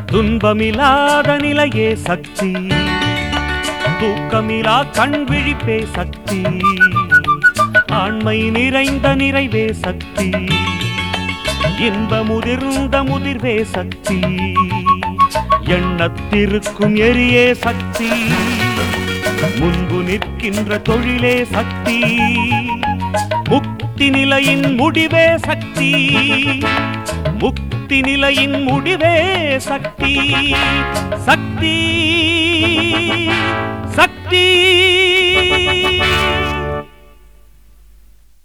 துன்பமில்லாத நிலையே சக்தி, தூக்கமிலா கண் விழிப்பே சக்தி, ஆண்மை நிறைந்த நிறைவே சக்தி, இன்பமுதிர்ந்த முதிர்வே சக்தி, எண்ணத்திருக்கும் எரியே சக்தி, முன்பு நிற்கின்ற தொழிலே சக்தி, முக்தி நிலையின் முடிவே சக்தி, முக்தி நிலையின் முடிவே சக்தி, சக்தி சக்தி.